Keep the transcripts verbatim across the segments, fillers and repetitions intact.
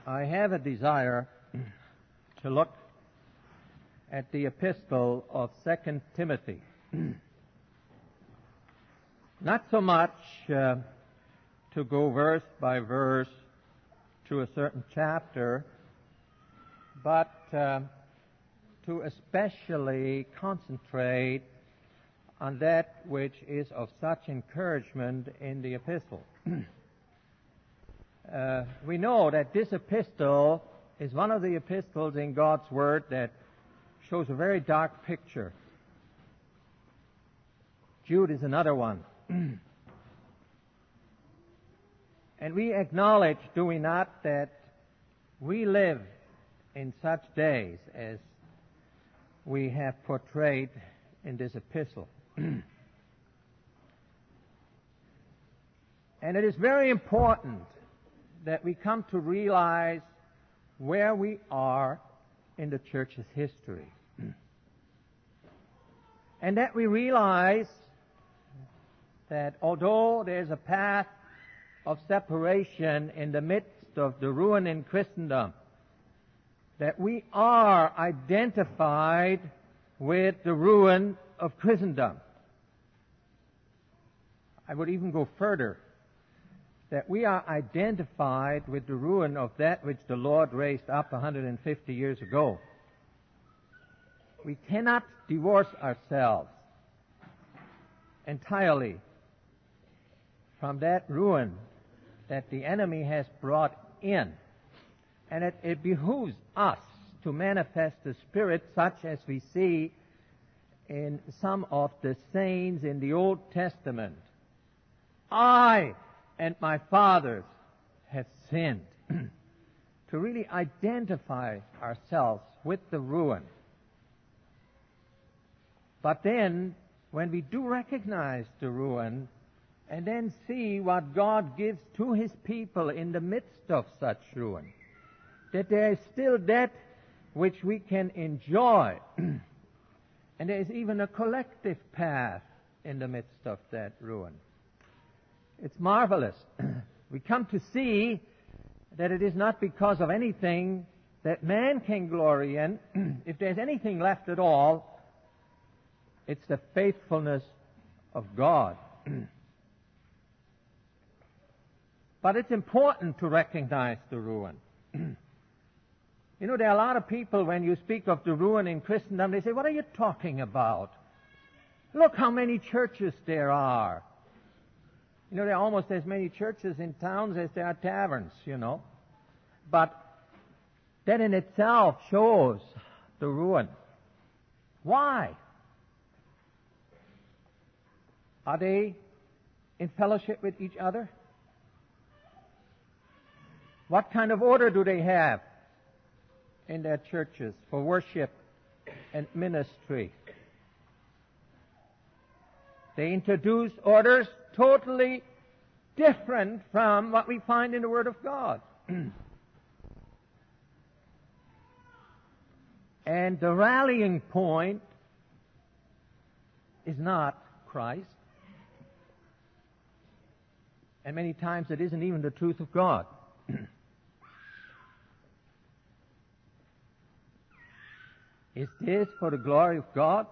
I have a desire to look at the epistle of Second Timothy. Not so much uh, to go verse by verse through a certain chapter, but uh, to especially concentrate on that which is of such encouragement in the epistle. uh, we know that this epistle is one of the epistles in God's Word that shows a very dark picture. Jude is another one. And we acknowledge, do we not, that we live in such days as we have portrayed in this epistle. And it is very important that we come to realize where we are in the church's history. And that we realize that although there's a path of separation in the midst of the ruin in Christendom, that we are identified with the ruin of Christendom. I would even go further, that we are identified with the ruin of that which the Lord raised up one hundred fifty years ago. We cannot divorce ourselves entirely from that ruin that the enemy has brought in. And it, it behooves us to manifest the Spirit such as we see in some of the saints in the Old Testament. I and my fathers have sinned. To really identify ourselves with the ruin. But then, when we do recognize the ruin, and then see what God gives to His people in the midst of such ruin, that there is still that which we can enjoy. And there is even a collective path in the midst of that ruin. It's marvelous. We come to see that it is not because of anything that man can glory in. If there's anything left at all, it's the faithfulness of God. But it's important to recognize the ruin. You know, there are a lot of people, when you speak of the ruin in Christendom, they say, what are you talking about? Look how many churches there are. You know, there are almost as many churches in towns as there are taverns, you know. But that in itself shows the ruin. Why? Are they in fellowship with each other? What kind of order do they have in their churches for worship and ministry? They introduce orders totally different from what we find in the Word of God. And the rallying point is not Christ. And many times it isn't even the truth of God. Is this for the glory of God?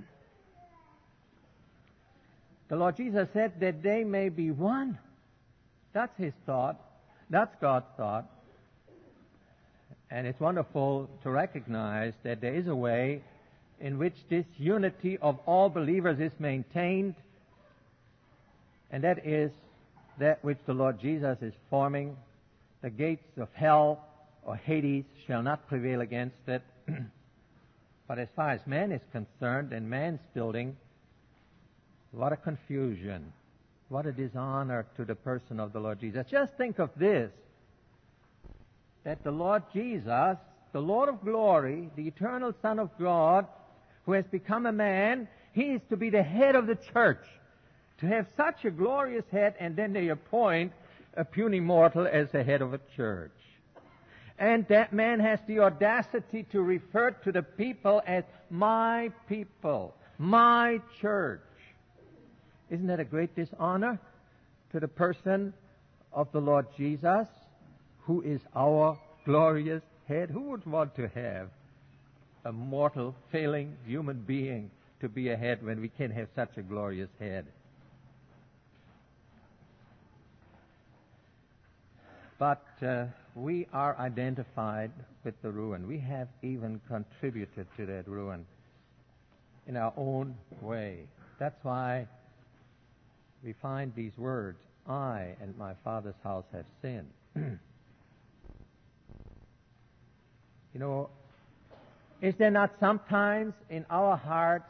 The Lord Jesus said that they may be one. That's His thought. That's God's thought. And it's wonderful to recognize that there is a way in which this unity of all believers is maintained, and that is that which the Lord Jesus is forming. The gates of hell or Hades shall not prevail against it. But as far as man is concerned and man's building, what a confusion. What a dishonor to the person of the Lord Jesus. Just think of this, that the Lord Jesus, the Lord of glory, the eternal Son of God, who has become a man, He is to be the head of the church. To have such a glorious head, and then they appoint a puny mortal as the head of a church. And that man has the audacity to refer to the people as my people, my church. Isn't that a great dishonor to the person of the Lord Jesus, who is our glorious head? Who would want to have a mortal, failing human being to be a head when we can have such a glorious head? But uh, we are identified with the ruin. We have even contributed to that ruin in our own way. That's why we find these words, I and my Father's house have sinned. You know, is there not sometimes in our hearts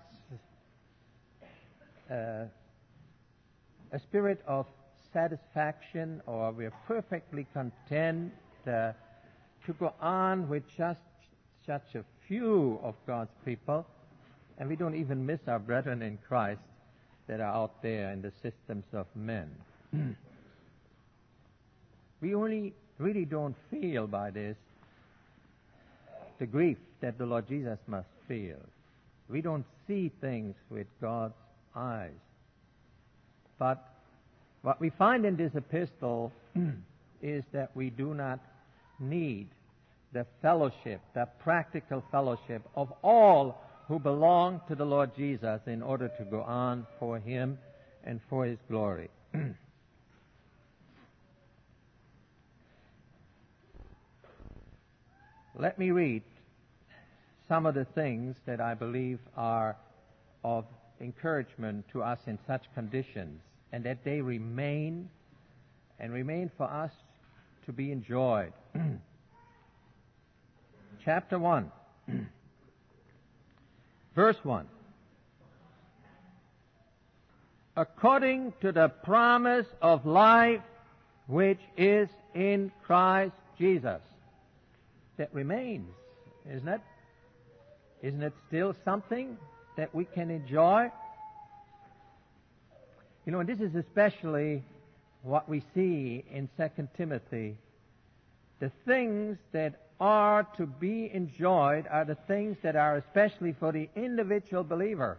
uh, a spirit of satisfaction, or we're perfectly content uh, to go on with just such a few of God's people, and we don't even miss our brethren in Christ that are out there in the systems of men? We only really don't feel by this the grief that the Lord Jesus must feel. We don't see things with God's eyes. But what we find in this epistle is that we do not need the fellowship, the practical fellowship of all who belong to the Lord Jesus in order to go on for Him and for His glory. Let me read some of the things that I believe are of encouragement to us in such conditions, and that they remain and remain for us to be enjoyed. Chapter one, verse one. According to the promise of life which is in Christ Jesus. That remains, isn't it? Isn't it still something that we can enjoy? You know, and this is especially what we see in Second Timothy. The things that are to be enjoyed are the things that are especially for the individual believer.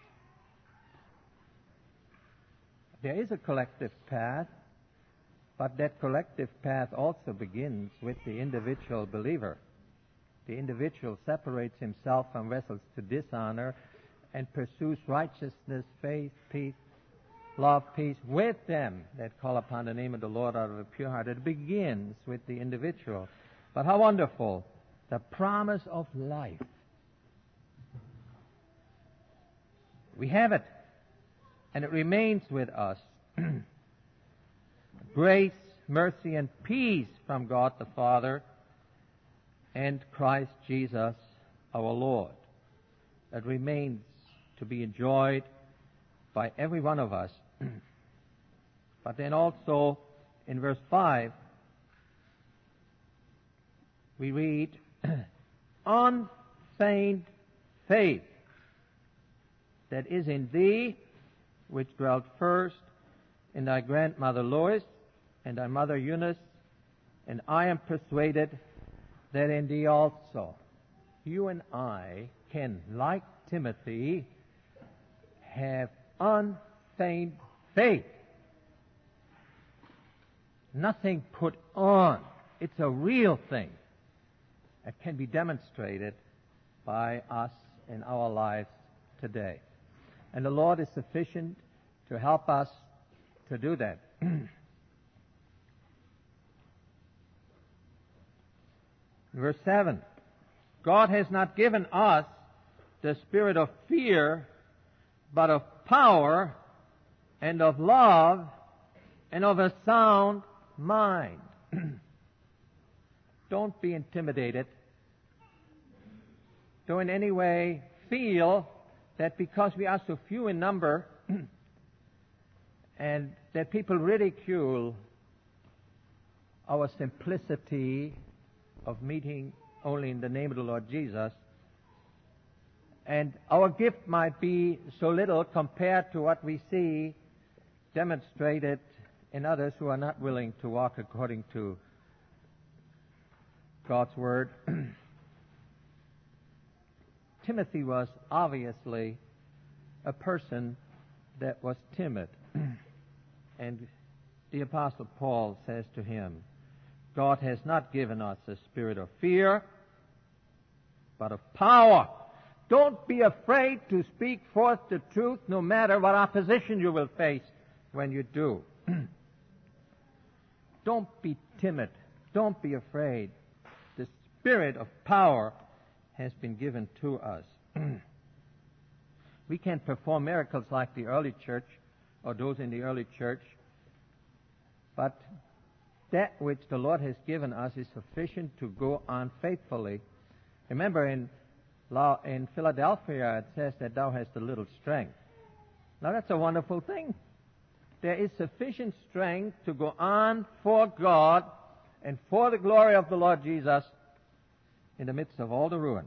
There is a collective path, but that collective path also begins with the individual believer. The individual separates himself from vessels to dishonor and pursues righteousness, faith, peace, love, peace with them that call upon the name of the Lord out of a pure heart. It begins with the individual. But how wonderful, the promise of life. We have it, and it remains with us. Grace, mercy, and peace from God the Father and Christ Jesus our Lord. That remains to be enjoyed by every one of us. But then also in verse five, we read, unfeigned faith that is in thee, which dwelt first in thy grandmother Lois and thy mother Eunice, and I am persuaded that in thee also. You and I can, like Timothy, have unfeigned faith. Nothing put on. It's a real thing. It can be demonstrated by us in our lives today. And the Lord is sufficient to help us to do that. Verse seven, God has not given us the spirit of fear, but of power and of love and of a sound mind. Don't be intimidated. Don't in any way feel that because we are so few in number and that people ridicule our simplicity of meeting only in the name of the Lord Jesus, and our gift might be so little compared to what we see demonstrated in others who are not willing to walk according to God's Word. Timothy was obviously a person that was timid. And the Apostle Paul says to him, God has not given us a spirit of fear, but of power. Don't be afraid to speak forth the truth, no matter what opposition you will face when you do. Don't be timid. Don't be afraid. The spirit of power has been given to us. We can perform miracles like the early church, or those in the early church, but that which the Lord has given us is sufficient to go on faithfully. Remember, in in Philadelphia, it says that thou hast a little strength. Now, that's a wonderful thing. There is sufficient strength to go on for God and for the glory of the Lord Jesus in the midst of all the ruin.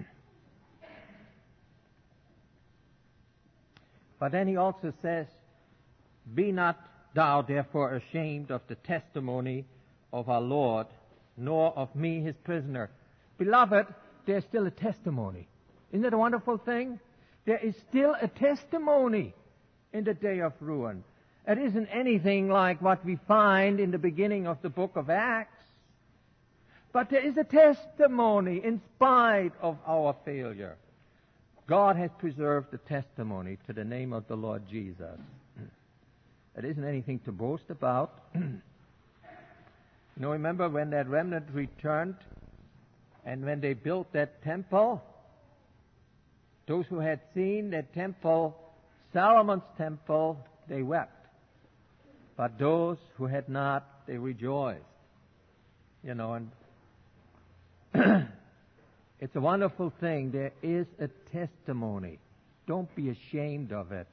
But then he also says, be not thou therefore ashamed of the testimony of our Lord, nor of me his prisoner. Beloved, there's still a testimony. Isn't it a wonderful thing? There is still a testimony in the day of ruin. It isn't anything like what we find in the beginning of the book of Acts. But there is a testimony in spite of our failure. God has preserved the testimony to the name of the Lord Jesus. It isn't anything to boast about. You know, remember when that remnant returned and when they built that temple? Those who had seen that temple, Solomon's temple, they wept. But those who had not, they rejoiced. You know, and it's a wonderful thing. There is a testimony. Don't be ashamed of it.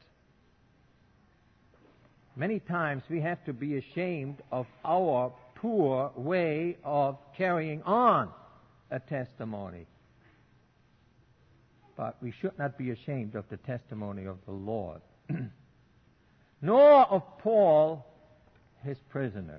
Many times we have to be ashamed of our poor way of carrying on a testimony. But we should not be ashamed of the testimony of the Lord. Nor of Paul, his prisoner.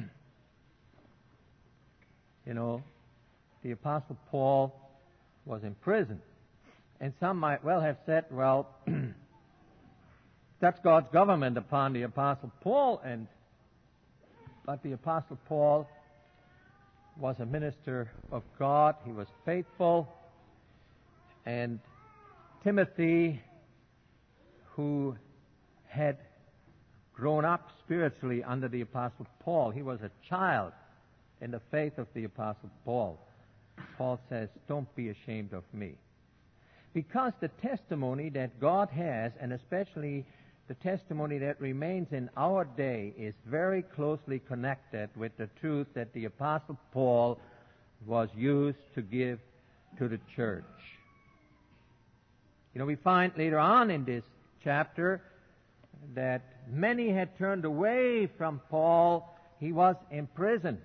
You know, the Apostle Paul was in prison. And some might well have said, well, that's God's government upon the Apostle Paul. And but the Apostle Paul was a minister of God. He was faithful. And Timothy, who had grown up spiritually under the Apostle Paul, he was a child in the faith of the Apostle Paul. Paul says, don't be ashamed of me. Because the testimony that God has, and especially the testimony that remains in our day, is very closely connected with the truth that the Apostle Paul was used to give to the church. You know, we find later on in this chapter that many had turned away from Paul. He was in prison.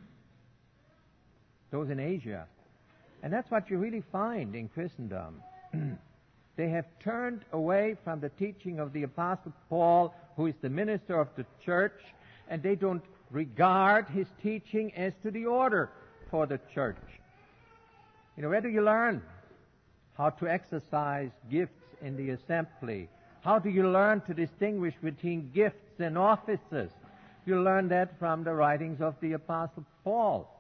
Those in Asia. And that's what you really find in Christendom. They have turned away from the teaching of the Apostle Paul, who is the minister of the church, and they don't regard his teaching as to the order for the church. You know, where do you learn how to exercise gifts in the assembly? How do you learn to distinguish between gifts and offices? You learn that from the writings of the Apostle Paul.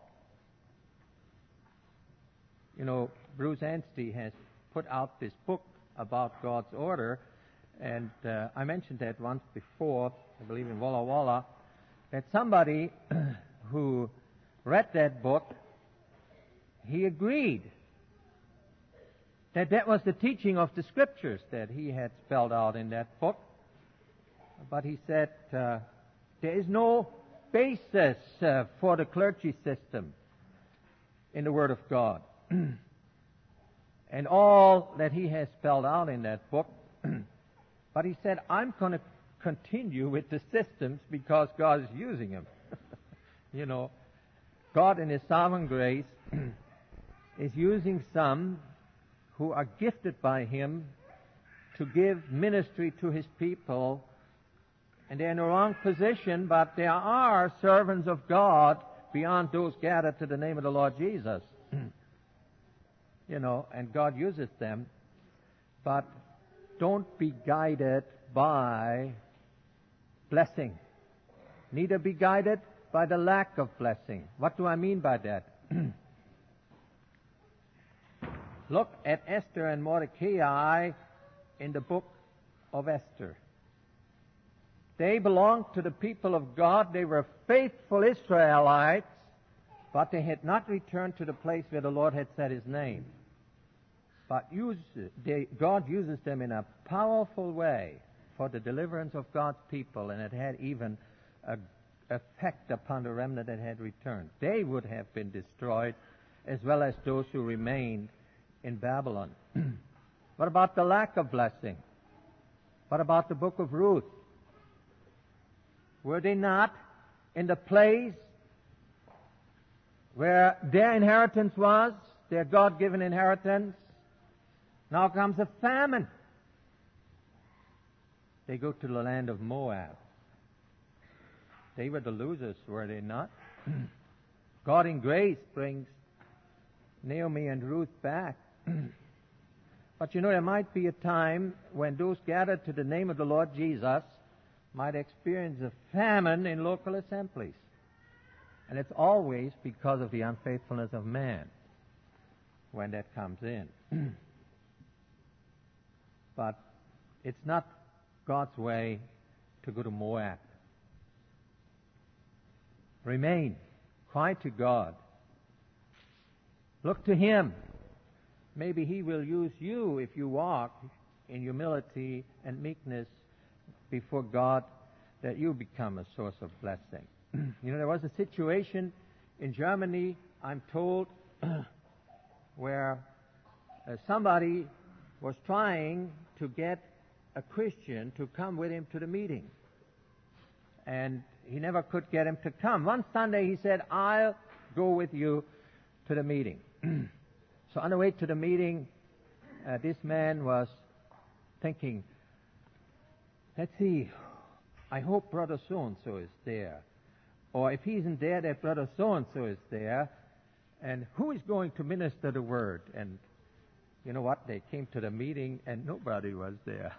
You know, Bruce Anstey has put out this book about God's order, and uh, I mentioned that once before, I believe in Walla Walla, that somebody who read that book, he agreed that that was the teaching of the Scriptures that he had spelled out in that book. But he said, uh, there is no basis uh, for the clergy system in the Word of God. And all that he has spelled out in that book. But he said, I'm going to continue with the systems because God is using them. You know, God in His sovereign grace is using some who are gifted by Him to give ministry to His people. And they're in the wrong position, but there are servants of God beyond those gathered to the name of the Lord Jesus. You know, and God uses them. But don't be guided by blessing. Neither be guided by the lack of blessing. What do I mean by that? Look at Esther and Mordecai in the book of Esther. They belonged to the people of God. They were faithful Israelites, but they had not returned to the place where the Lord had set His name. But use, they, God uses them in a powerful way for the deliverance of God's people, and it had even an effect upon the remnant that had returned. They would have been destroyed, as well as those who remained in Babylon. What about the lack of blessing? What about the book of Ruth? Were they not in the place where their inheritance was, their God-given inheritance? Now comes a famine. They go to the land of Moab. They were the losers, were they not? God in grace brings Naomi and Ruth back. But you know, there might be a time when those gathered to the name of the Lord Jesus might experience a famine in local assemblies. And it's always because of the unfaithfulness of man when that comes in. But it's not God's way to go to Moab. Remain. Cry to God. Look to Him. Maybe He will use you if you walk in humility and meekness before God, that you become a source of blessing. You know, there was a situation in Germany, I'm told, where uh, somebody was trying to get a Christian to come with him to the meeting. And he never could get him to come. One Sunday he said, I'll go with you to the meeting. So on the way to the meeting, uh, this man was thinking, let's see, I hope brother so-and-so is there. Or if he isn't there, that brother so-and-so is there. And who is going to minister the word? And you know what? They came to the meeting and nobody was there.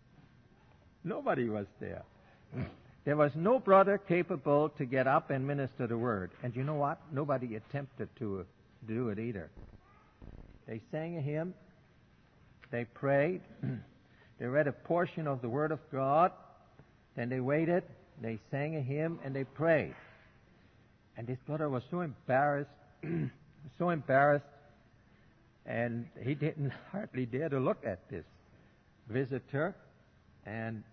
Nobody was there. There was no brother capable to get up and minister the word. And you know what? Nobody attempted to do it either. They sang a hymn. They prayed. They read a portion of the Word of God. Then they waited. They sang a hymn and they prayed. And this brother was so embarrassed, so embarrassed, and he didn't hardly dare to look at this visitor. And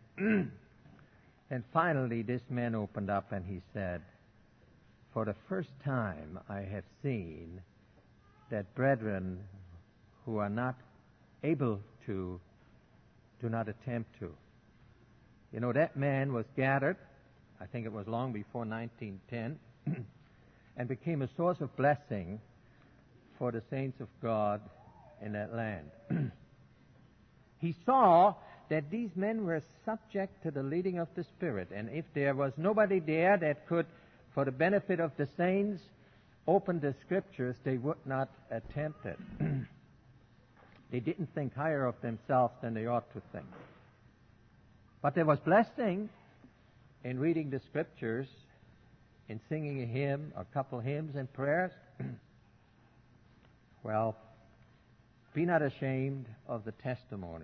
and finally this man opened up and he said, for the first time I have seen that brethren who are not able to do not attempt to. You know, that man was gathered, I think it was long before nineteen ten, and became a source of blessing for the saints of God in that land. He saw that these men were subject to the leading of the Spirit, and if there was nobody there that could, for the benefit of the saints, open the Scriptures, they would not attempt it. They didn't think higher of themselves than they ought to think. But there was blessing in reading the Scriptures, in singing a hymn, a couple hymns and prayers. Well, be not ashamed of the testimony.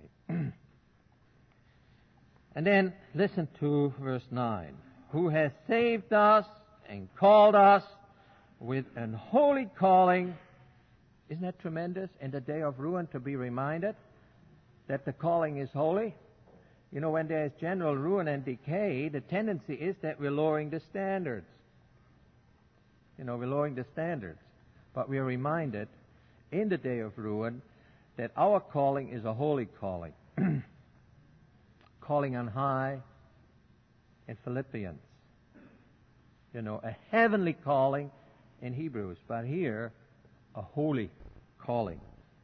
And then listen to verse nine. Who has saved us and called us with an holy calling. Isn't that tremendous? In the day of ruin to be reminded that the calling is holy. You know, when there is general ruin and decay, the tendency is that we're lowering the standards. You know, we're lowering the standards. But we are reminded in the day of ruin that our calling is a holy calling. Calling on high in Philippians. You know, a heavenly calling in Hebrews, but here, a holy calling.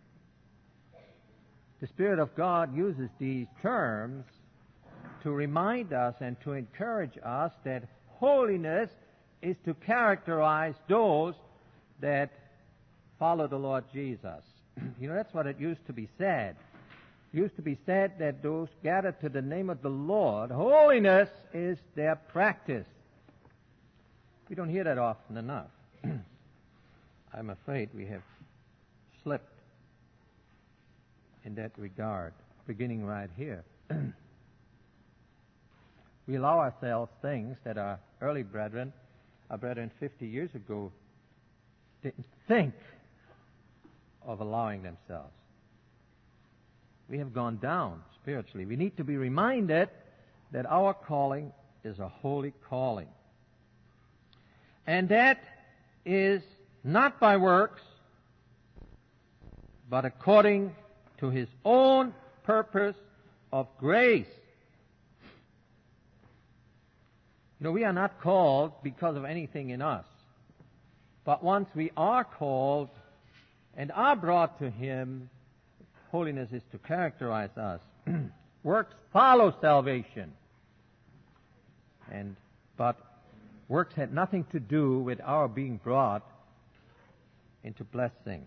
The Spirit of God uses these terms to remind us and to encourage us that holiness is to characterize those that follow the Lord Jesus. You know, that's what it used to be said. It used to be said that those gathered to the name of the Lord, holiness is their practice. We don't hear that often enough. I'm afraid we have slipped in that regard, beginning right here. We allow ourselves things that our early brethren, our brethren fifty years ago, didn't think of allowing themselves. We have gone down spiritually. We need to be reminded that our calling is a holy calling. And that is not by works, but according to His own purpose of grace. You know, we are not called because of anything in us. But once we are called and are brought to Him, holiness is to characterize us. Works follow salvation. And but works had nothing to do with our being brought into blessing.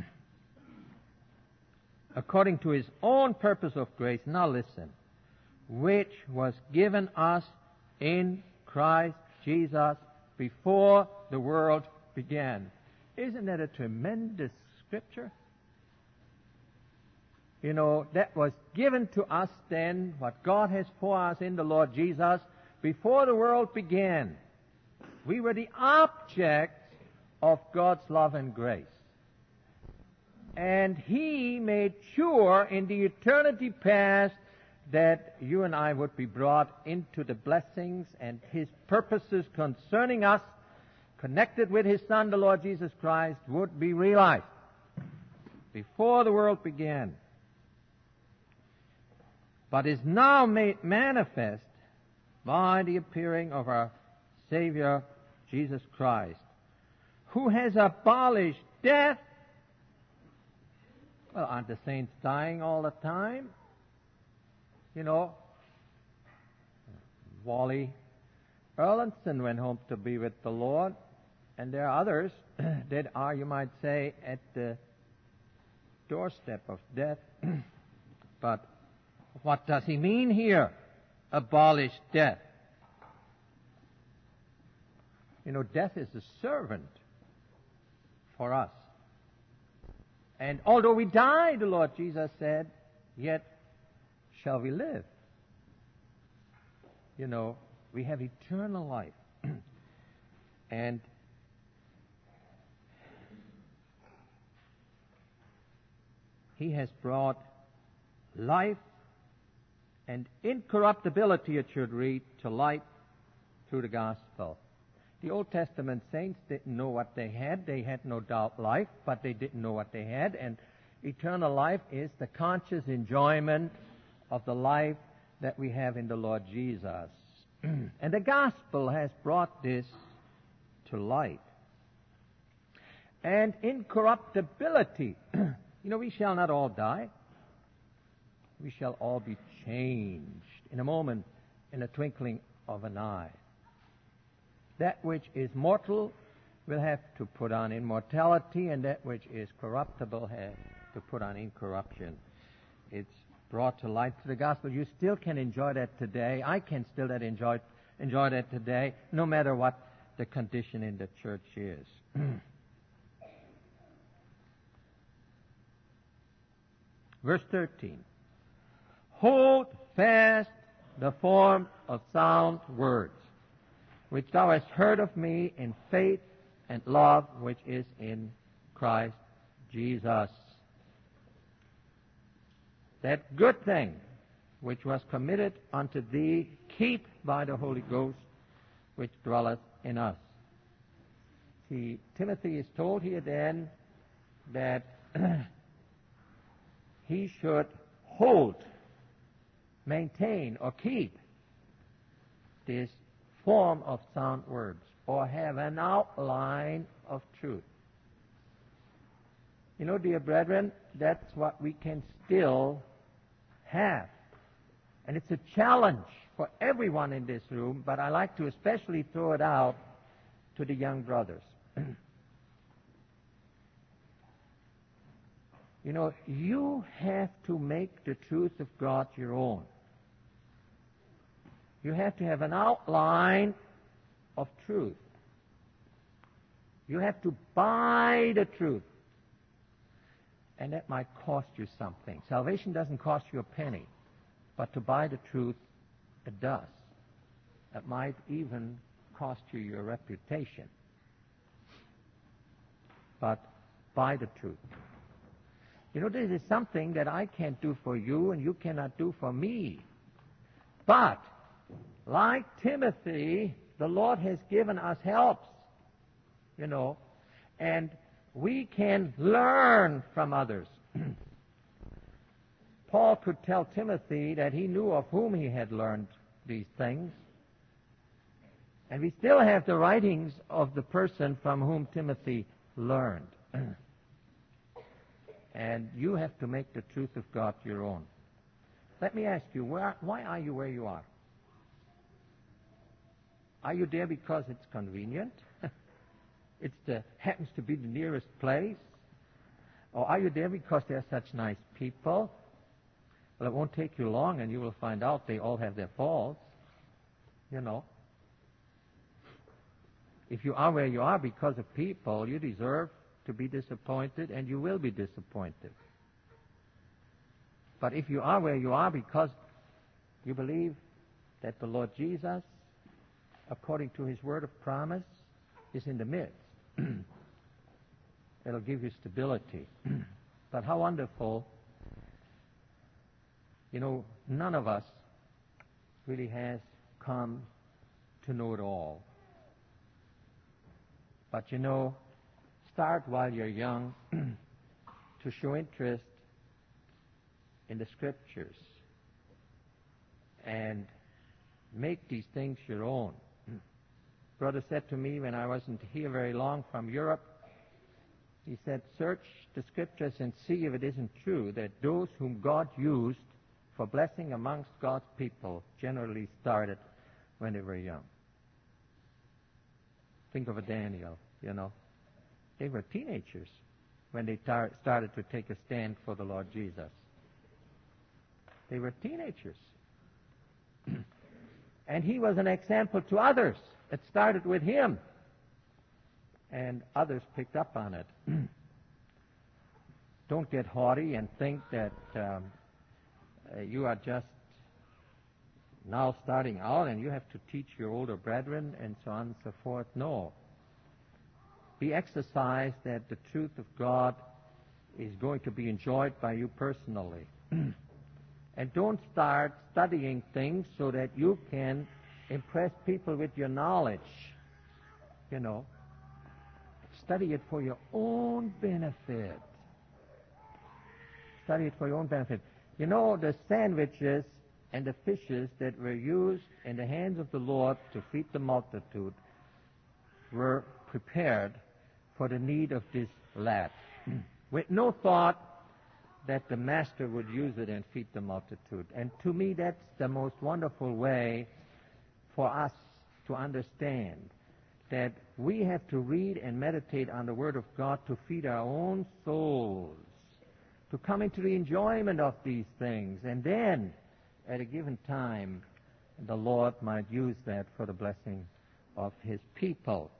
According to His own purpose of grace, now listen, which was given us in Christ Jesus before the world began. Isn't that a tremendous scripture? You know, that was given to us then, what God has for us in the Lord Jesus, before the world began. We were the object of God's love and grace. And He made sure in the eternity past that you and I would be brought into the blessings and His purposes concerning us, connected with His Son, the Lord Jesus Christ, would be realized before the world began. But is now made manifest by the appearing of our Savior, Jesus Christ, who has abolished death. Well, aren't the saints dying all the time? You know, Wally Erlandson went home to be with the Lord, and there are others that are, you might say, at the doorstep of death. But what does he mean here? Abolish death. You know, death is a servant for us. And although we die, the Lord Jesus said, yet shall we live. You know, we have eternal life. And He has brought life and incorruptibility, it should read, to light through the gospel. The Old Testament saints didn't know what they had. They had no doubt life, but they didn't know what they had. And eternal life is the conscious enjoyment of the life that we have in the Lord Jesus. And the gospel has brought this to light. And incorruptibility. You know, we shall not all die. We shall all be changed in a moment, in a twinkling of an eye. That which is mortal will have to put on immortality, and that which is corruptible has to put on incorruption. It's brought to light through the gospel. You still can enjoy that today. I can still that enjoy, enjoy that today, no matter what the condition in the church is. Verse thirteen. Hold fast the form of sound words, which thou hast heard of me in faith and love which is in Christ Jesus. That good thing which was committed unto thee, keep by the Holy Ghost which dwelleth in us. See, Timothy is told here then that he should hold, maintain, or keep this form of sound words, or have an outline of truth. You know, dear brethren, that's what we can still have. And it's a challenge for everyone in this room, but I like to especially throw it out to the young brothers. You know, you have to make the truth of God your own. You have to have an outline of truth. You have to buy the truth. And that might cost you something. Salvation doesn't cost you a penny. But to buy the truth, it does. It might even cost you your reputation. But buy the truth. You know, this is something that I can't do for you and you cannot do for me. But, like Timothy, the Lord has given us helps, you know, and we can learn from others. Paul could tell Timothy that he knew of whom he had learned these things. And we still have the writings of the person from whom Timothy learned. And you have to make the truth of God your own. Let me ask you, where, why are you where you are? Are you there because it's convenient? It happens to be the nearest place? Or are you there because they're such nice people? Well, it won't take you long and you will find out they all have their faults. You know. If you are where you are because of people, you deserve to be disappointed, and you will be disappointed. But if you are where you are because you believe that the Lord Jesus, according to His word of promise, is in the midst, it'll give you stability. But how wonderful, you know, none of us really has come to know it all. But you know, start while you're young to show interest in the Scriptures and make these things your own. Brother said to me when I wasn't here very long from Europe, he said, search the Scriptures and see if it isn't true that those whom God used for blessing amongst God's people generally started when they were young. Think of a Daniel, you know. They were teenagers when they tar- started to take a stand for the Lord Jesus. They were teenagers. And he was an example to others. It started with him. And others picked up on it. Don't get haughty and think that um, uh, you are just now starting out and you have to teach your older brethren and so on and so forth. No. Be exercised that the truth of God is going to be enjoyed by you personally. And don't start studying things so that you can impress people with your knowledge. You know, study it for your own benefit. Study it for your own benefit. You know, the sandwiches and the fishes that were used in the hands of the Lord to feed the multitude were prepared for the need of this lad, with no thought that the master would use it and feed the multitude. And to me, that's the most wonderful way for us to understand that we have to read and meditate on the Word of God to feed our own souls, to come into the enjoyment of these things, and then at a given time, the Lord might use that for the blessing of His people.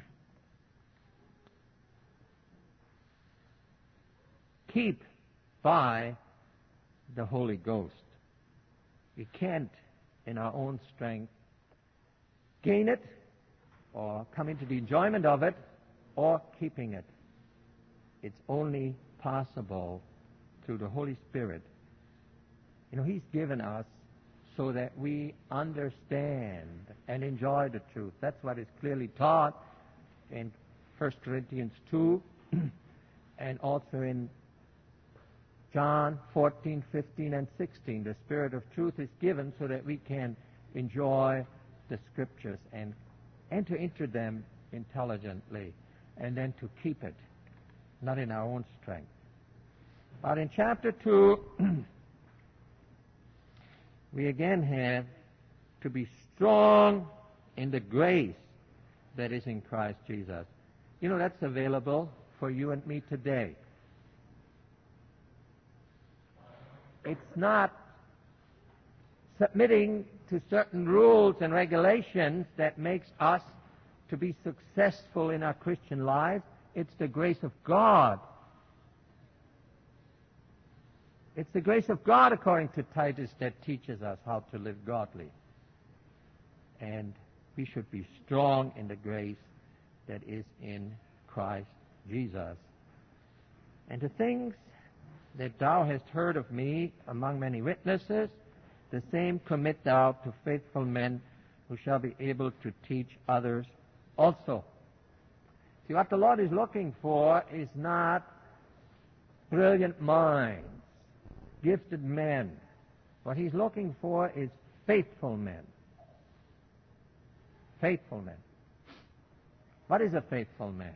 Keep by the Holy Ghost. We can't, in our own strength, gain it or come into the enjoyment of it or keeping it. It's only possible through the Holy Spirit. You know, He's given us so that we understand and enjoy the truth. That's what is clearly taught in First Corinthians two and also in John fourteen, fifteen, and sixteen. The Spirit of truth is given so that we can enjoy the Scriptures and enter into them intelligently and then to keep it, not in our own strength. But in chapter two, we again have to be strong in the grace that is in Christ Jesus. You know, that's available for you and me today. It's not submitting to certain rules and regulations that makes us to be successful in our Christian lives, it's the grace of God. It's the grace of God, according to Titus, that teaches us how to live godly. And we should be strong in the grace that is in Christ Jesus. And the things that thou hast heard of me among many witnesses, the same commit thou to faithful men who shall be able to teach others also. See, what the Lord is looking for is not brilliant minds, gifted men. What He's looking for is faithful men. Faithful men. What is a faithful man?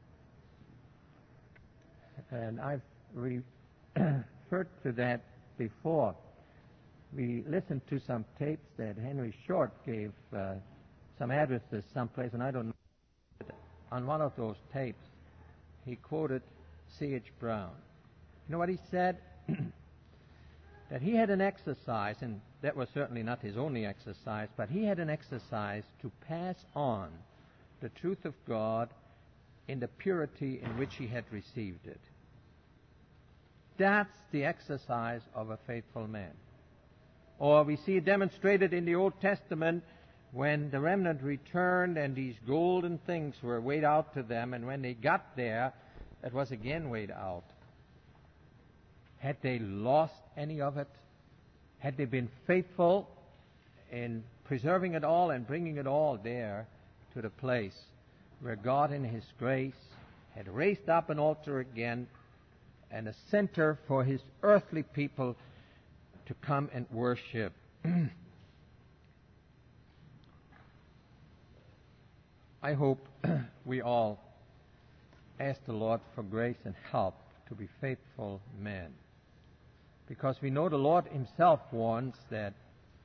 And I've referred to that before. We listened to some tapes that Henry Short gave uh, some addresses someplace, and I don't know. On one of those tapes, he quoted C H Brown. You know what he said? That he had an exercise, and that was certainly not his only exercise, but he had an exercise to pass on the truth of God in the purity in which he had received it. That's the exercise of a faithful man. Or we see it demonstrated in the Old Testament when the remnant returned and these golden things were weighed out to them, and when they got there, it was again weighed out. Had they lost any of it? Had they been faithful in preserving it all and bringing it all there to the place where God in His grace had raised up an altar again and a center for His earthly people to come and worship? I hope we all ask the Lord for grace and help to be faithful men. Because we know the Lord Himself warns that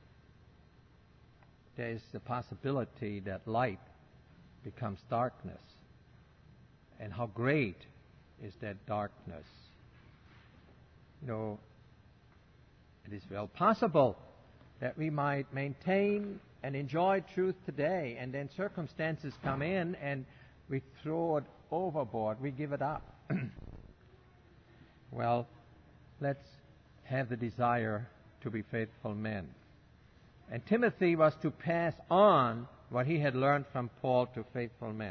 there is the possibility that light becomes darkness. And how great is that darkness? You know, it is well possible that we might maintain and enjoy truth today, and then circumstances come in and we throw it overboard, we give it up. Well, let's have the desire to be faithful men. And Timothy was to pass on what he had learned from Paul to faithful men.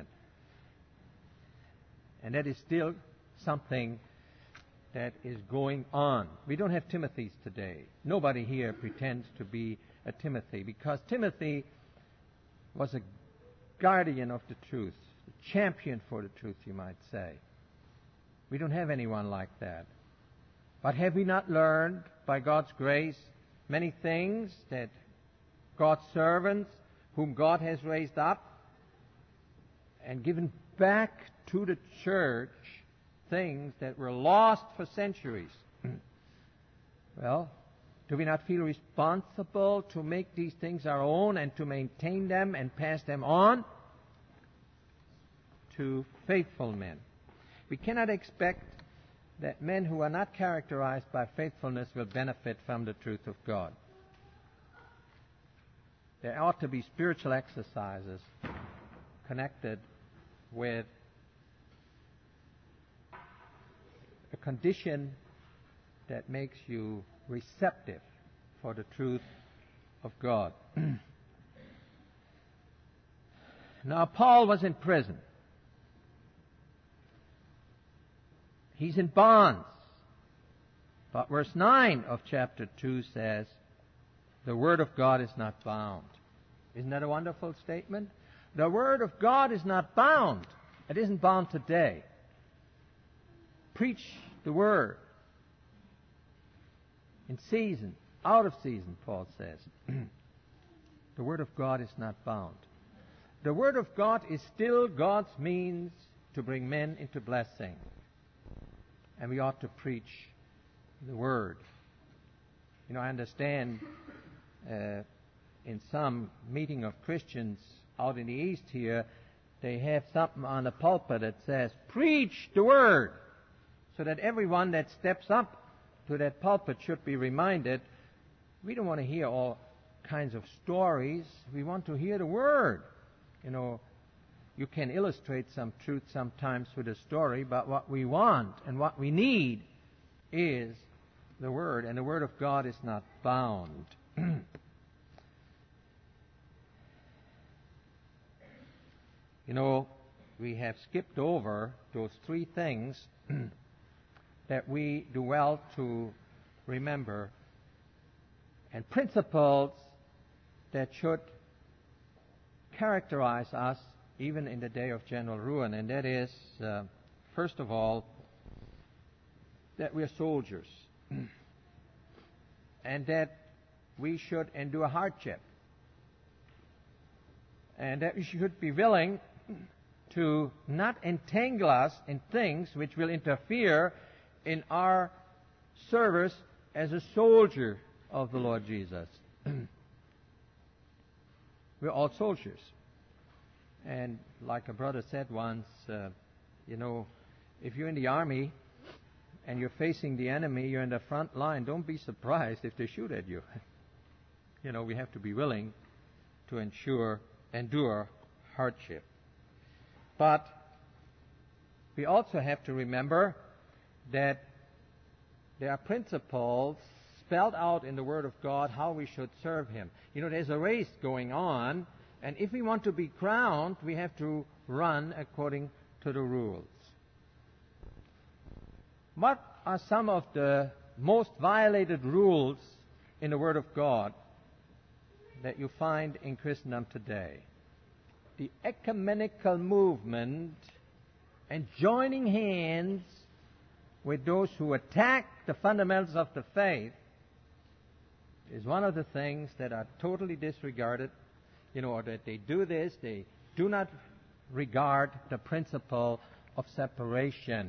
And that is still something that is going on. We don't have Timothys today. Nobody here pretends to be a Timothy, because Timothy was a guardian of the truth, a champion for the truth, you might say. We don't have anyone like that. But have we not learned, by God's grace, many things that God's servants, whom God has raised up and given back to the church, things that were lost for centuries? Well, do we not feel responsible to make these things our own and to maintain them and pass them on to faithful men? We cannot expect that men who are not characterized by faithfulness will benefit from the truth of God. There ought to be spiritual exercises connected with a condition that makes you receptive for the truth of God. Now, Paul was in prison. He's in bonds. But verse nine of chapter two says, the Word of God is not bound. Isn't that a wonderful statement? The Word of God is not bound. It isn't bound today. Preach the Word. In season, out of season, Paul says. The Word of God is not bound. The Word of God is still God's means to bring men into blessing. And we ought to preach the Word. You know, I understand uh, in some meeting of Christians out in the East here, they have something on the pulpit that says, preach the Word, so that everyone that steps up to that pulpit should be reminded, we don't want to hear all kinds of stories. We want to hear the Word. You know, you can illustrate some truth sometimes with a story, but what we want and what we need is the Word, and the Word of God is not bound. You know, we have skipped over those three things that we do well to remember, and principles that should characterize us even in the day of general ruin, and that is, uh, first of all, that we are soldiers, and that we should endure hardship, and that we should be willing to not entangle us in things which will interfere in our service as a soldier of the Lord Jesus. We're all soldiers. And like a brother said once, uh, you know, if you're in the army and you're facing the enemy, you're in the front line, don't be surprised if they shoot at you. You know, we have to be willing to ensure, endure hardship. But we also have to remember that there are principles spelled out in the Word of God how we should serve Him. You know, there's a race going on, and if we want to be crowned, we have to run according to the rules. What are some of the most violated rules in the Word of God that you find in Christendom today? The ecumenical movement and joining hands with those who attack the fundamentals of the faith is one of the things that are totally disregarded. You know, or that they do this, they do not regard the principle of separation.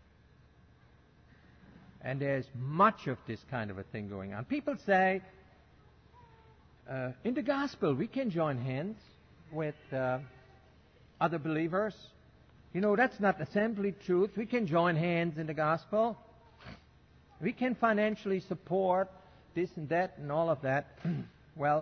And there's much of this kind of a thing going on. People say, uh, in the gospel, we can join hands with uh, other believers. You know, that's not assembly truth. We can join hands in the gospel. We can financially support this and that and all of that. Well,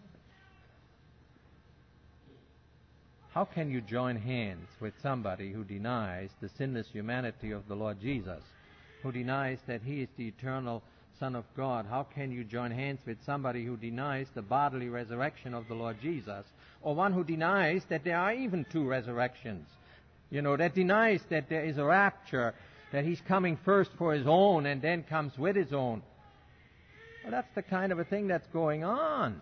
how can you join hands with somebody who denies the sinless humanity of the Lord Jesus, who denies that He is the eternal Son of God? How can you join hands with somebody who denies the bodily resurrection of the Lord Jesus, or one who denies that there are even two resurrections? You know, that denies that there is a rapture, that He's coming first for His own and then comes with His own. Well, that's the kind of a thing that's going on.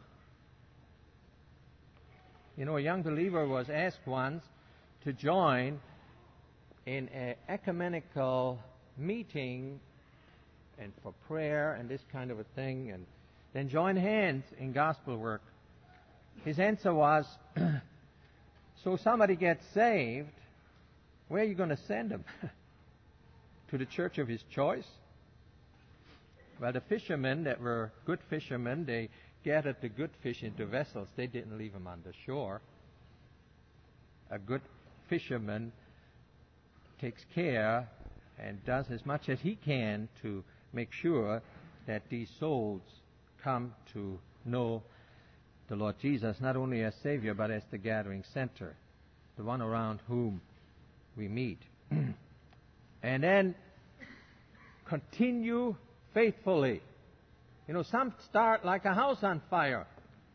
You know, a young believer was asked once to join in an ecumenical meeting and for prayer and this kind of a thing, and then join hands in gospel work. His answer was, so somebody gets saved, where are you going to send him? To the church of his choice? Well, the fishermen that were good fishermen, they gathered the good fish into vessels. They didn't leave them on the shore. A good fisherman takes care and does as much as he can to make sure that these souls come to know the Lord Jesus, not only as Savior, but as the gathering center, the one around whom we meet. And then continue faithfully. You know, some start like a house on fire,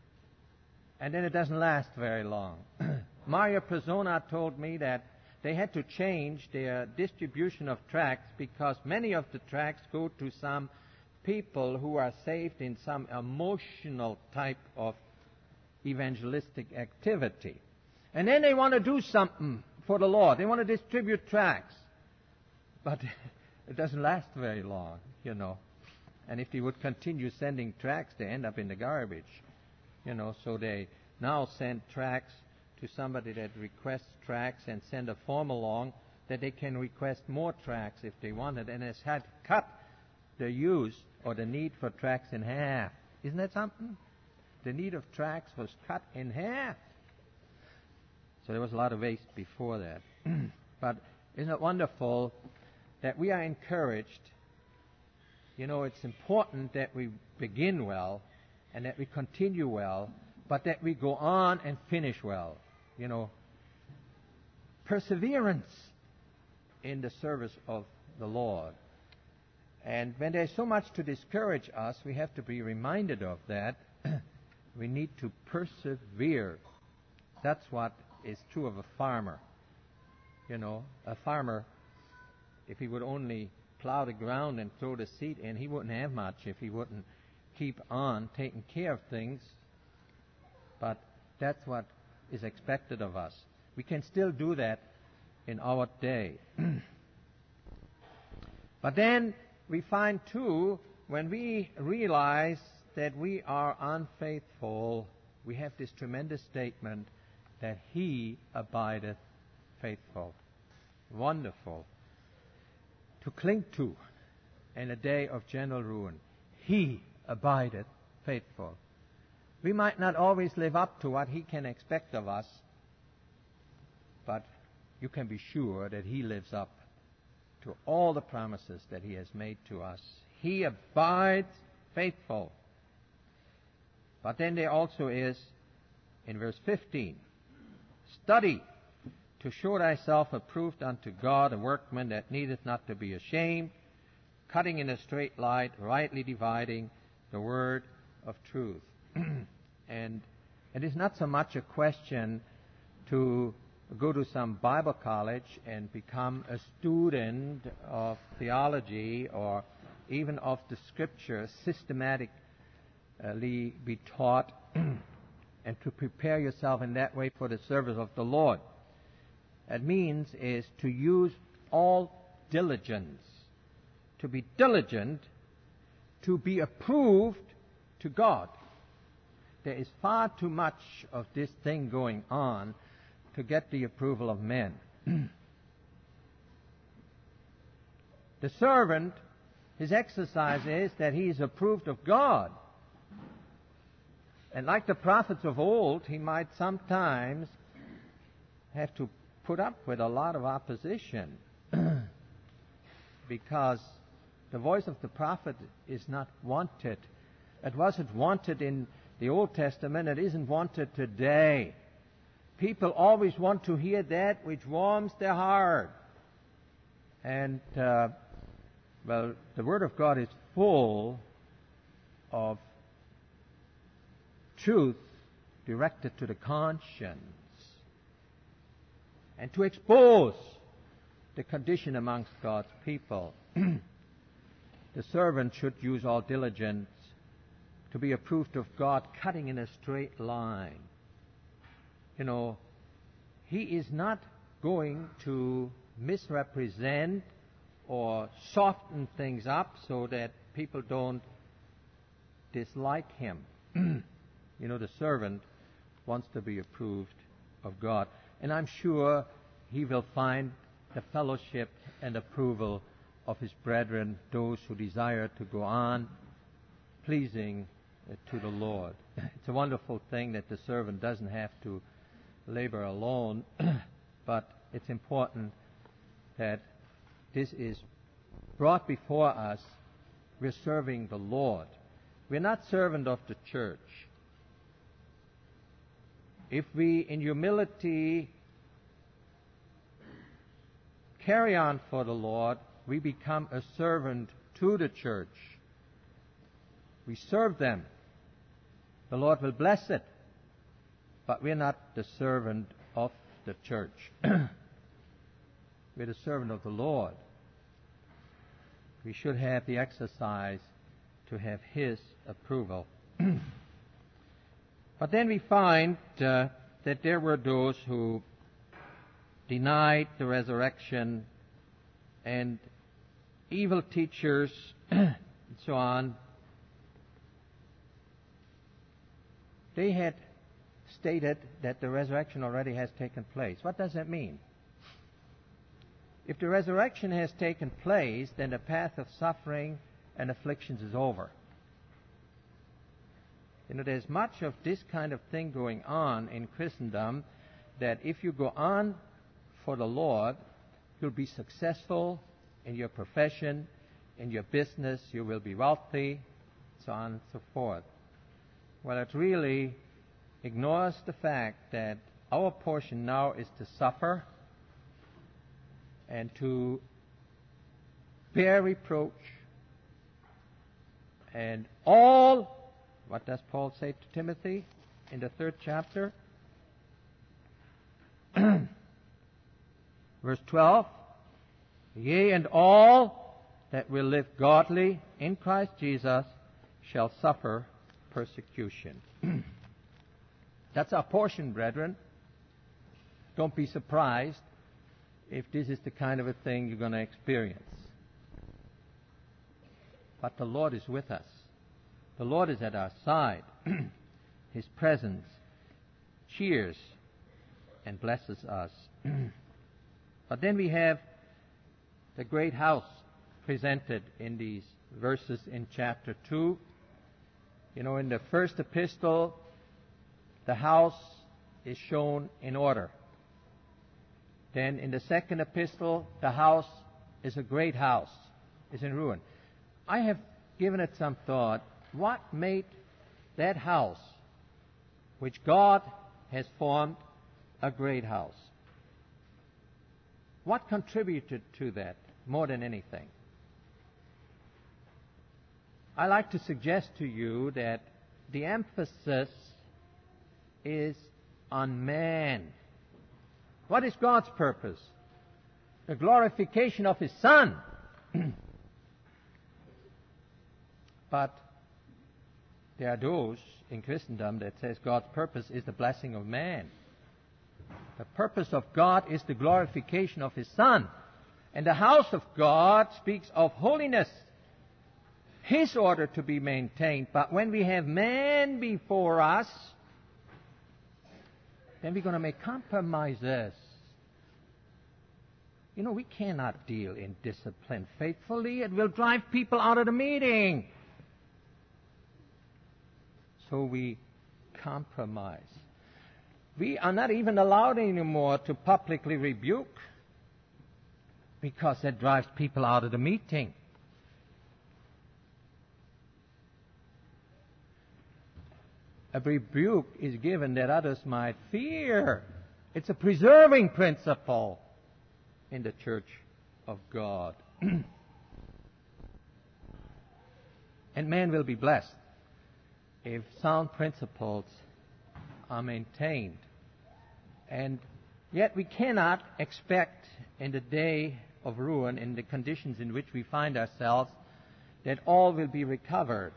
and then it doesn't last very long. Mario Persona told me that they had to change their distribution of tracts because many of the tracts go to some people who are saved in some emotional type of evangelistic activity. And then they want to do something for the Lord. They want to distribute tracts. But it doesn't last very long, you know. And if they would continue sending tracts, they end up in the garbage. You know, so they now send tracts to somebody that requests tracts and send a form along that they can request more tracts if they wanted, and has had cut the use or the need for tracts in half. Isn't that something? The need of tracts was cut in half. So there was a lot of waste before that. But isn't it wonderful that we are encouraged? You know, it's important that we begin well and that we continue well, but that we go on and finish well. You know, perseverance in the service of the Lord. And when there's so much to discourage us, we have to be reminded of that. We need to persevere. That's what is true of a farmer. You know, a farmer, if he would only plow the ground and throw the seed in, he wouldn't have much if he wouldn't keep on taking care of things. But that's what is expected of us. We can still do that in our day. But then we find too, when we realize that we are unfaithful, we have this tremendous statement that He abideth faithful. Wonderful to cling to in a day of general ruin. He abideth faithful. We might not always live up to what He can expect of us, but you can be sure that He lives up to all the promises that He has made to us. He abides faithful. But then there also is, in verse fifteen, study to show thyself approved unto God, a workman that needeth not to be ashamed, cutting in a straight light, rightly dividing the word of truth. And it is not so much a question to go to some Bible college and become a student of theology or even of the Scripture, systematically be taught and to prepare yourself in that way for the service of the Lord. That means is to use all diligence, to be diligent, to be approved to God. There is far too much of this thing going on to get the approval of men. The servant, his exercise is that he is approved of God. And like the prophets of old, he might sometimes have to put up with a lot of opposition because the voice of the prophet is not wanted. It wasn't wanted in the Old Testament. It isn't wanted today. People always want to hear that which warms their heart. And, uh, well, the Word of God is full of truth directed to the conscience and to expose the condition amongst God's people. The servant should use all diligence to be approved of God, cutting in a straight line. You know, he is not going to misrepresent or soften things up so that people don't dislike him. You know, the servant wants to be approved of God. And I'm sure he will find the fellowship and approval of his brethren, those who desire to go on pleasing to the Lord. It's a wonderful thing that the servant doesn't have to labor alone, but it's important that this is brought before us. We're serving the Lord. We're not servant of the church. If we, in humility, carry on for the Lord, we become a servant to the church. We serve them. The Lord will bless it. But we're not the servant of the church. We're the servant of the Lord. We should have the exercise to have His approval. But then we find uh, that there were those who denied the resurrection, and evil teachers and so on. They had stated that the resurrection already has taken place. What does that mean? If the resurrection has taken place, then the path of suffering and afflictions is over. You know, there's much of this kind of thing going on in Christendom, that if you go on for the Lord, you'll be successful in your profession, in your business, you will be wealthy, so on and so forth. Well, it really ignores the fact that our portion now is to suffer and to bear reproach. And all, what does Paul say to Timothy in the third chapter? Verse twelve, yea, and all that will live godly in Christ Jesus shall suffer persecution. That's our portion, brethren. Don't be surprised if this is the kind of a thing you're going to experience. But the Lord is with us. The Lord is at our side. His presence cheers and blesses us. But then we have the great house presented in these verses in chapter two. You know, in the first epistle, the house is shown in order. Then in the second epistle, the house is a great house, is in ruin. I have given it some thought. What made that house, which God has formed, a great house? What contributed to that more than anything? I like to suggest to you that the emphasis is on man. What is God's purpose? The glorification of His Son. But there are those in Christendom that says God's purpose is the blessing of man. The purpose of God is the glorification of His Son. And the house of God speaks of holiness, His order to be maintained. But when we have man before us, then we're going to make compromises. You know, we cannot deal in discipline faithfully. It will drive people out of the meeting. So we compromise. We are not even allowed anymore to publicly rebuke because that drives people out of the meeting. A rebuke is given that others might fear. It's a preserving principle in the church of God. And man will be blessed if sound principles are maintained. And yet we cannot expect in the day of ruin, in the conditions in which we find ourselves, that all will be recovered.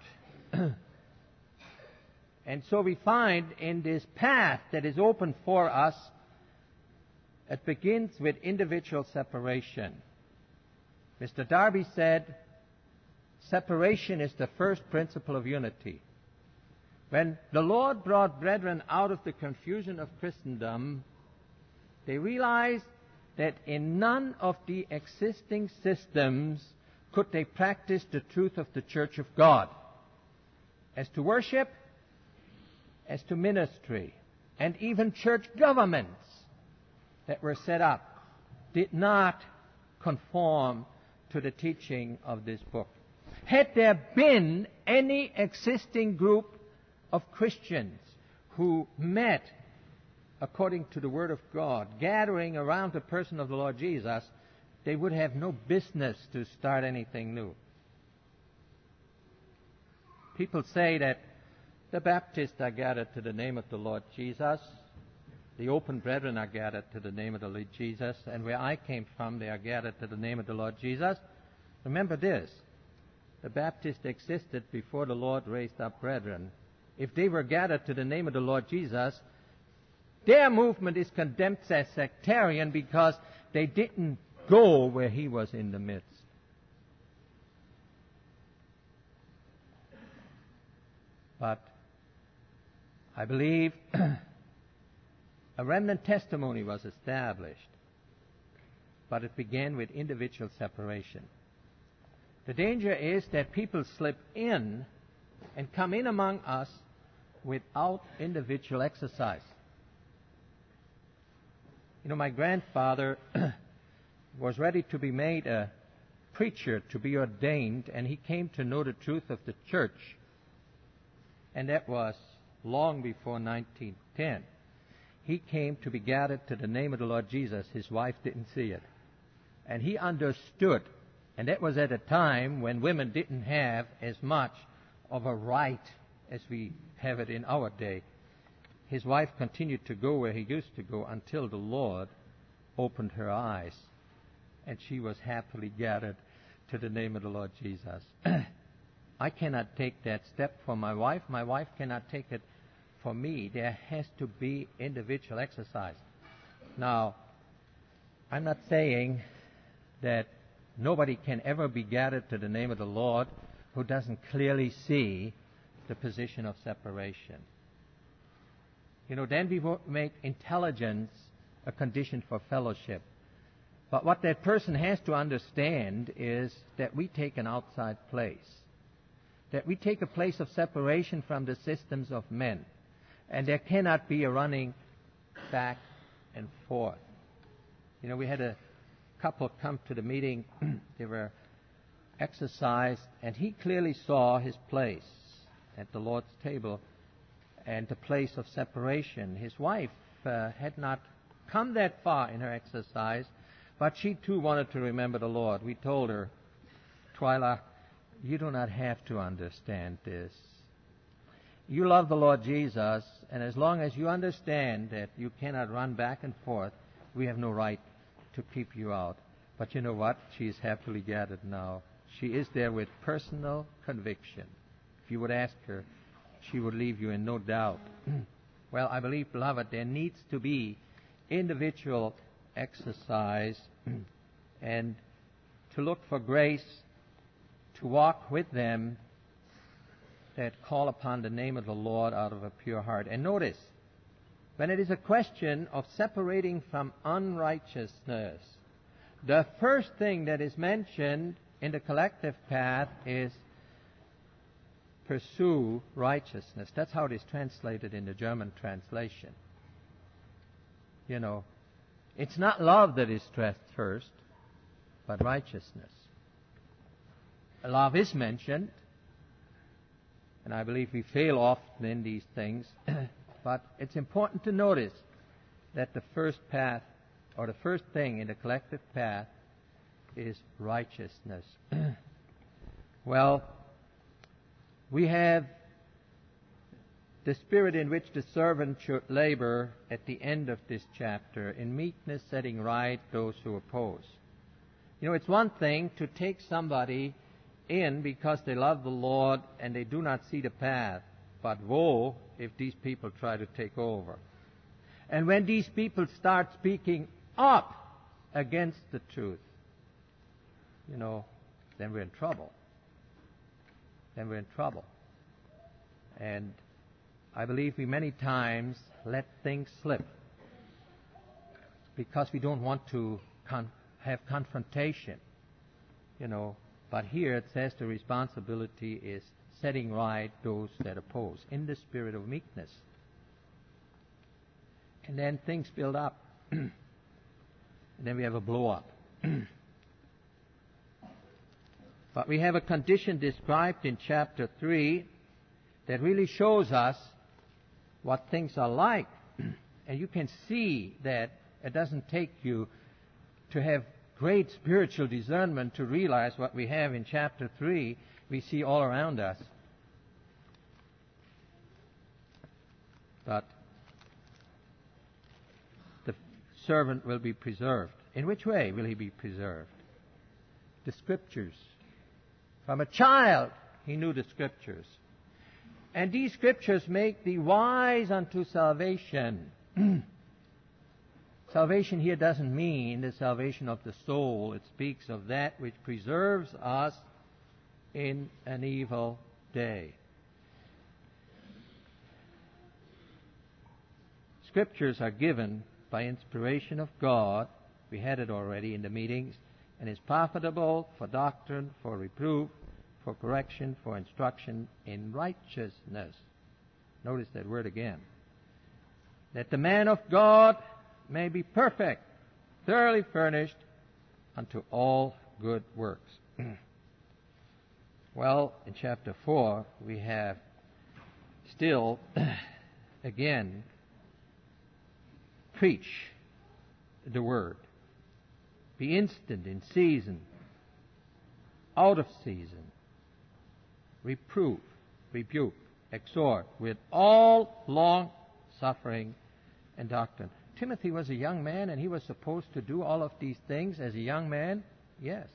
And so we find in this path that is open for us, it begins with individual separation. Mister Darby said, separation is the first principle of unity. When the Lord brought brethren out of the confusion of Christendom, they realized that in none of the existing systems could they practice the truth of the Church of God. As to worship, as to ministry, and even church governments that were set up did not conform to the teaching of this book. Had there been any existing group of Christians who met according to the Word of God, gathering around the person of the Lord Jesus, they would have no business to start anything new. People say that the Baptists are gathered to the name of the Lord Jesus. The Open Brethren are gathered to the name of the Lord Jesus. And where I came from, they are gathered to the name of the Lord Jesus. Remember this. The Baptists existed before the Lord raised up brethren. If they were gathered to the name of the Lord Jesus, their movement is condemned as sectarian because they didn't go where He was in the midst. But I believe a remnant testimony was established, but it began with individual separation. The danger is that people slip in and come in among us without individual exercise. You know, my grandfather was ready to be made a preacher, to be ordained, and he came to know the truth of the church. And that was long before nineteen ten. He came to be gathered to the name of the Lord Jesus. His wife didn't see it. And he understood, and that was at a time when women didn't have as much of a right as we have it in our day. His wife continued to go where he used to go until the Lord opened her eyes, and she was happily gathered to the name of the Lord Jesus. I cannot take that step for my wife. My wife cannot take it for me. There has to be individual exercise. Now, I'm not saying that nobody can ever be gathered to the name of the Lord who doesn't clearly see the position of separation. You know, then we won't make intelligence a condition for fellowship. But what that person has to understand is that we take an outside place, that we take a place of separation from the systems of men, and there cannot be a running back and forth. You know, we had a couple come to the meeting. They were exercised, and he clearly saw his place at the Lord's table and the place of separation. His wife uh, had not come that far in her exercise, but she too wanted to remember the Lord. We told her, Twyla, you do not have to understand this. You love the Lord Jesus, and as long as you understand that you cannot run back and forth, we have no right to keep you out. But you know what? She is happily gathered now. She is there with personal conviction. If you would ask her, she would leave you in no doubt. Well, I believe, beloved, there needs to be individual exercise and to look for grace, to walk with them that call upon the name of the Lord out of a pure heart. And notice, when it is a question of separating from unrighteousness, the first thing that is mentioned in the collective path is pursue righteousness. That's how it is translated in the German translation. You know, it's not love that is stressed first, but righteousness. Love is mentioned, and I believe we fail often in these things, but it's important to notice that the first path, or the first thing in the collective path, is righteousness. Well, we have the spirit in which the servant should labor at the end of this chapter, in meekness setting right those who oppose. You know, it's one thing to take somebody in because they love the Lord and they do not see the path, but woe if these people try to take over. And when these people start speaking up against the truth, you know, then we're in trouble. Then we're in trouble. And I believe we many times let things slip because we don't want to con- have confrontation, you know. But here it says the responsibility is setting right those that oppose in the spirit of meekness. And then things build up. And then we have a blow up. But we have a condition described in chapter three that really shows us what things are like. And you can see that it doesn't take you to have great spiritual discernment to realize what we have in chapter three we see all around us. But the servant will be preserved. In which way will he be preserved? The Scriptures. From a child he knew the Scriptures. And these Scriptures make thee wise unto salvation. Salvation here doesn't mean the salvation of the soul. It speaks of that which preserves us in an evil day. Scriptures are given by inspiration of God. We had it already in the meetings. And is profitable for doctrine, for reproof, for correction, for instruction in righteousness. Notice that word again. That the man of God may be perfect, thoroughly furnished unto all good works. Well, in chapter four, we have still, again, preach the word. Be instant in season, out of season. Reprove, rebuke, exhort with all long suffering and doctrine. Timothy was a young man, and he was supposed to do all of these things as a young man? Yes.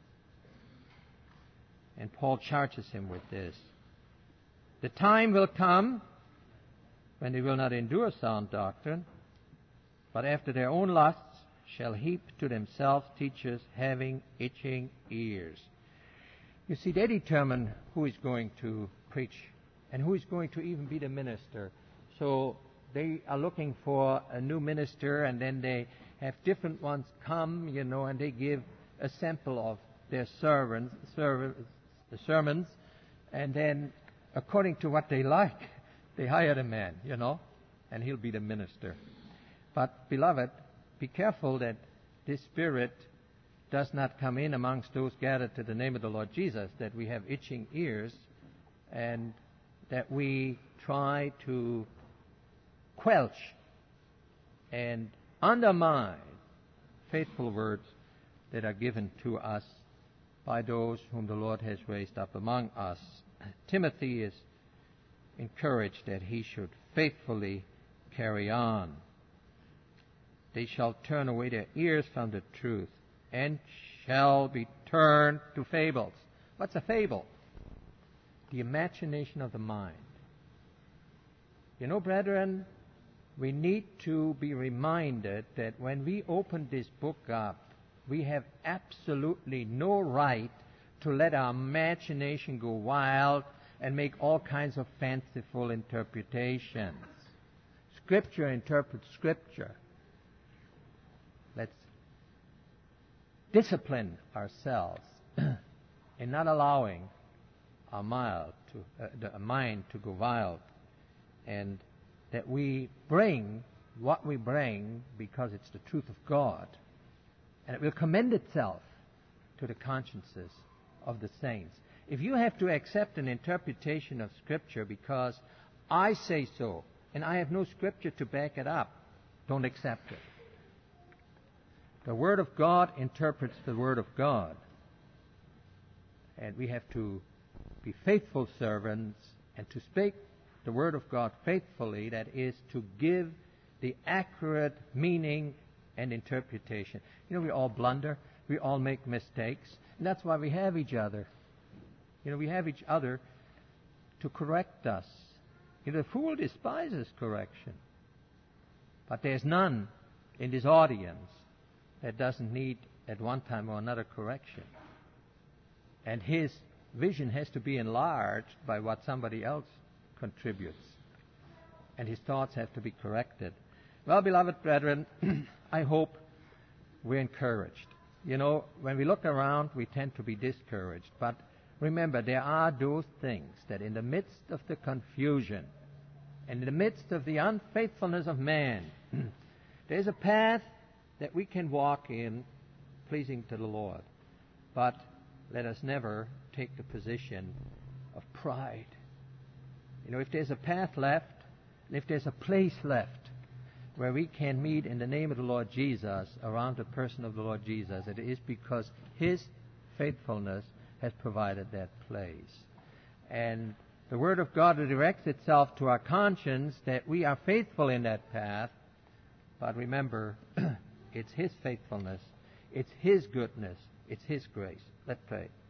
And Paul charges him with this. The time will come when they will not endure sound doctrine, but after their own lusts shall heap to themselves teachers having itching ears. You see, they determine who is going to preach and who is going to even be the minister. So they are looking for a new minister, and then they have different ones come, you know, and they give a sample of their servants, serv- sermons, and then according to what they like, they hire a man, you know, and he'll be the minister. But, beloved, be careful that this spirit does not come in amongst those gathered to the name of the Lord Jesus, that we have itching ears and that we try to quelch and undermine faithful words that are given to us by those whom the Lord has raised up among us. Timothy is encouraged that he should faithfully carry on. They shall turn away their ears from the truth and shall be turned to fables. What's a fable? The imagination of the mind. You know, brethren, we need to be reminded that when we open this book up, we have absolutely no right to let our imagination go wild and make all kinds of fanciful interpretations. Scripture interprets Scripture. Let's discipline ourselves in not allowing our mild to, uh, the mind to go wild, and that we bring what we bring because it's the truth of God, and it will commend itself to the consciences of the saints. If you have to accept an interpretation of Scripture because I say so, and I have no Scripture to back it up, don't accept it. The Word of God interprets the Word of God. And we have to be faithful servants and to speak the Word of God faithfully, that is, to give the accurate meaning and interpretation. You know, we all blunder. We all make mistakes. And that's why we have each other. You know, we have each other to correct us. You know, the fool despises correction. But there's none in this audience that doesn't need at one time or another correction. And his vision has to be enlarged by what somebody else contributes. And his thoughts have to be corrected. Well, beloved brethren, I hope we're encouraged. You know, when we look around, we tend to be discouraged. But remember, there are those things that in the midst of the confusion and in the midst of the unfaithfulness of man, there's a path that we can walk in pleasing to the Lord. But let us never take the position of pride. You know, if there's a path left, and if there's a place left where we can meet in the name of the Lord Jesus, around the person of the Lord Jesus, it is because His faithfulness has provided that place. And the Word of God directs itself to our conscience that we are faithful in that path. But remember, it's His faithfulness, it's His goodness, it's His grace. Let's pray.